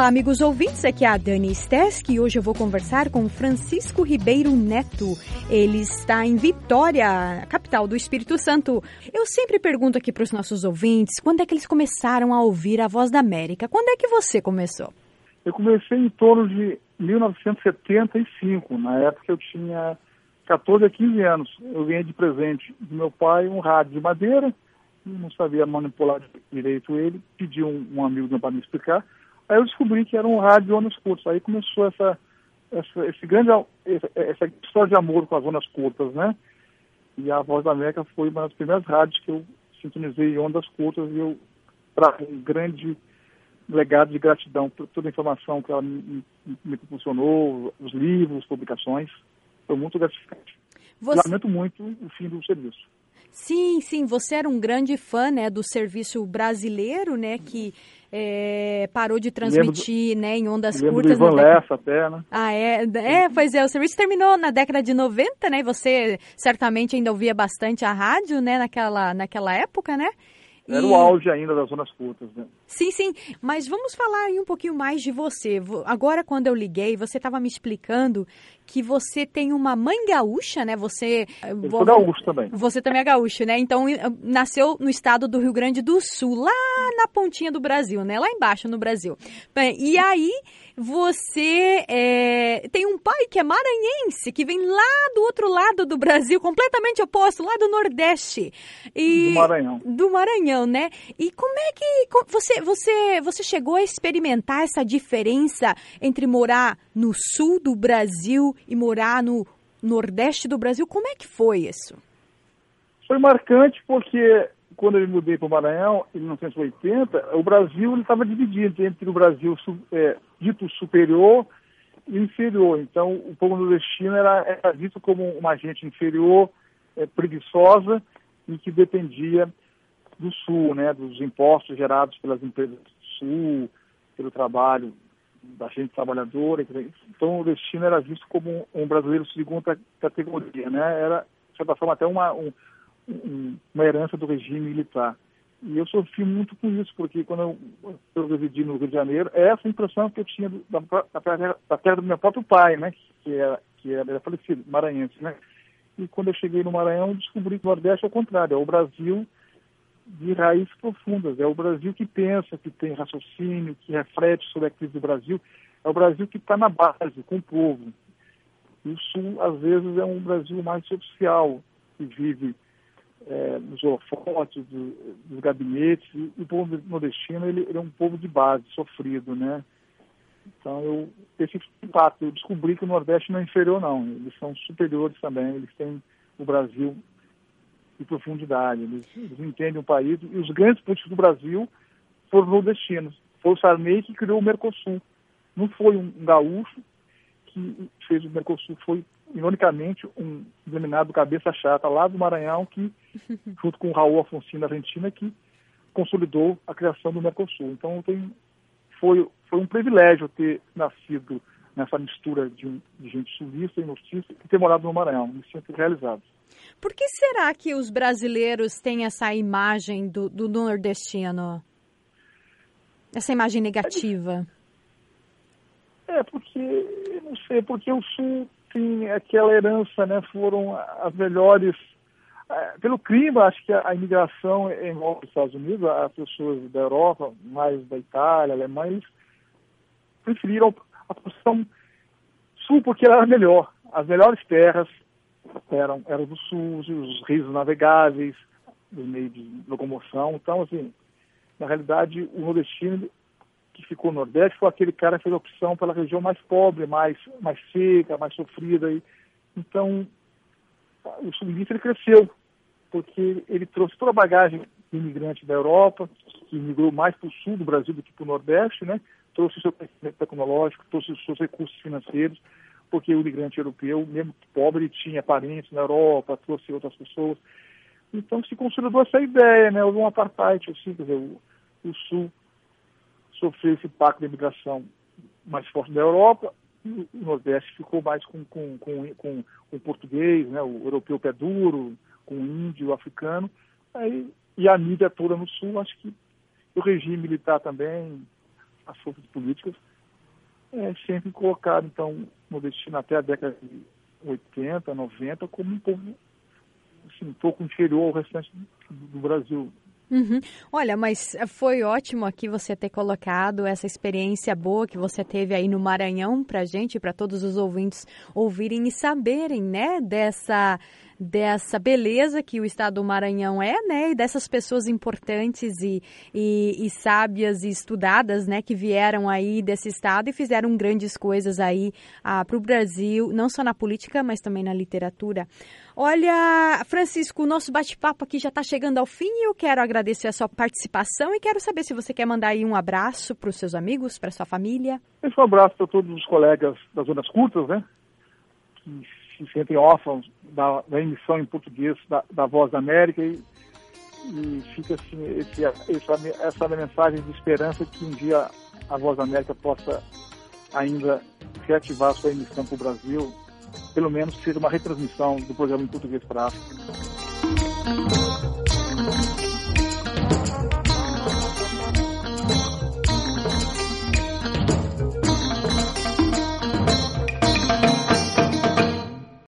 amigos ouvintes, aqui é a Dani Stesk e hoje eu vou conversar com Francisco Ribeiro Neto. Ele está em Vitória, capital do Espírito Santo. Eu sempre pergunto aqui para os nossos ouvintes, quando é que eles começaram a ouvir a Voz da América? Quando é que você começou? Eu comecei em torno de 1975, na época eu tinha 14 a 15 anos. Eu ganhei de presente do meu pai um rádio de madeira, não sabia manipular direito ele, pedi um amigo para me explicar. Aí eu descobri que era um rádio de ondas curtas. Aí começou essa história de amor com as ondas curtas, né? E a Voz da América foi uma das primeiras rádios que eu sintonizei em ondas curtas e eu trago um grande legado de gratidão por toda a informação que ela me proporcionou, os livros, publicações. Foi muito gratificante. Lamento muito o fim do serviço. Sim, você era um grande fã, né, do serviço brasileiro, né, que parou de transmitir, né, em ondas curtas. Do Ivan Lessa até, né? Pois é, o serviço terminou na década de 90, né, e você certamente ainda ouvia bastante a rádio, né, naquela época, né? Era o auge ainda das zonas curtas, né? Sim, mas vamos falar aí um pouquinho mais de você. Agora, quando eu liguei, você estava me explicando que você tem uma mãe gaúcha, né? Eu sou gaúcho também. Você também é gaúcho, né? Então, nasceu no estado do Rio Grande do Sul, lá na pontinha do Brasil, né? Lá embaixo no Brasil. Bem, e aí, você tem um pai que é maranhense, que vem lá do outro lado do Brasil, completamente oposto, lá do Nordeste. Do Maranhão, né? E como é que você chegou a experimentar essa diferença entre morar no sul do Brasil e morar no Nordeste do Brasil? Como é que foi isso? Foi marcante porque quando eu me mudei para o Maranhão, em 1980, o Brasil estava dividido entre o Brasil dito superior e inferior. Então, o povo nordestino era visto como uma gente inferior, preguiçosa e que dependia do Sul, né, dos impostos gerados pelas empresas do Sul, pelo trabalho da gente trabalhadora. Então, o destino era visto como um brasileiro de segunda categoria, né? Era, de certa forma, até uma herança do regime militar. E eu sofri muito com isso, porque quando eu residi no Rio de Janeiro, é essa impressão que eu tinha da terra do meu próprio pai, né, que era falecido, maranhense, né? E quando eu cheguei no Maranhão, descobri que o Nordeste é o contrário, é o Brasil de raízes profundas, é o Brasil que pensa, que tem raciocínio, que reflete sobre a crise do Brasil, é o Brasil que está na base, com o povo. E o Sul, às vezes, é um Brasil mais social, que vive nos holofotes, dos gabinetes, e o povo nordestino, ele é um povo de base, sofrido, né? Então, esse impacto, eu descobri que o Nordeste não é inferior, não, eles são superiores também, eles têm o Brasil de profundidade, eles entendem o país, e os grandes políticos do Brasil foram nordestinos. Foi o Sarney que criou o Mercosul. Não foi um gaúcho que fez o Mercosul, foi, ironicamente, um denominado cabeça chata lá do Maranhão, que, junto com o Raul Alfonsín da Argentina, que consolidou a criação do Mercosul. Então, foi um privilégio ter nascido nessa mistura de gente sulista e nortista e ter morado no Maranhão, me sinto realizado. Por que será que os brasileiros têm essa imagem do nordestino? Essa imagem negativa? Não sei, porque o Sul tem aquela herança, né? Foram as melhores... Pelo clima, acho que a imigração envolve os Estados Unidos, as pessoas da Europa, mais da Itália, Alemanha, eles preferiram a posição Sul porque ela era melhor. As melhores terras eram do Sul, os rios navegáveis, os meios de locomoção. Então, assim, na realidade, o nordestino que ficou no Nordeste foi aquele cara que fez a opção pela região mais pobre, mais seca, mais sofrida. Então, o sulista ele cresceu, porque ele trouxe toda a bagagem de imigrante da Europa, que migrou mais para o sul do Brasil do que para o Nordeste, né? Trouxe o seu conhecimento tecnológico, trouxe os seus recursos financeiros, porque o imigrante europeu, mesmo pobre, tinha parentes na Europa, trouxe outras pessoas. Então se consolidou essa ideia, né? Houve um apartheid, assim, quer dizer, o Sul sofreu esse impacto da imigração mais forte da Europa, e o Nordeste ficou mais com o português, né? O europeu pé duro, com o índio, o africano, e a mídia toda no Sul, acho que o regime militar também, as forças políticas, é sempre colocado, então, nordestino até a década de 80, 90, como um povo assim, um pouco inferior ao restante do Brasil. Uhum. Olha, mas foi ótimo aqui você ter colocado essa experiência boa que você teve aí no Maranhão pra gente, para todos os ouvintes ouvirem e saberem, né, dessa beleza que o estado do Maranhão é, né, e dessas pessoas importantes e sábias e estudadas, né, que vieram aí desse estado e fizeram grandes coisas aí para o Brasil, não só na política, mas também na literatura. Olha, Francisco, o nosso bate-papo aqui já está chegando ao fim e eu quero agradecer a sua participação e quero saber se você quer mandar aí um abraço para os seus amigos, para sua família. Um abraço para todos os colegas das Zonas Curtas, né, que se sentem órfãos da emissão em português da Voz da América e fica assim essa mensagem de esperança que um dia a Voz da América possa ainda reativar sua emissão para o Brasil, pelo menos seja uma retransmissão do programa em português para a África.